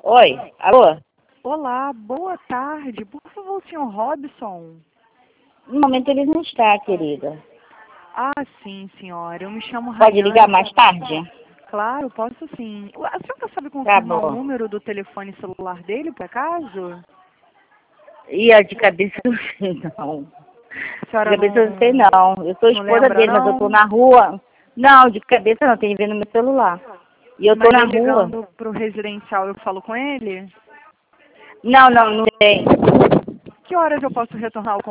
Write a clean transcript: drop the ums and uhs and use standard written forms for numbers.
Oi, alô? Olá, boa tarde. Por favor, senhor Robson. No momento ele não está, querida. Ah, sim, senhora. Eu me chamo Pode Rayane. ligar mais tarde? Claro, posso sim. A senhora sabe Tá confirmar o bom. número do telefone celular dele, por acaso? E a de cabeça eu não sei, não. A De senhora cabeça eu não sei, não. Eu sou não esposa lembra, dele, mas eu tô não? na rua. Não, de cabeça não, tem que ver no meu celular. E eu tô Mas na eu rua. ligando pro residencial, eu falo com ele? Não, não tem. Que horas eu posso retornar ao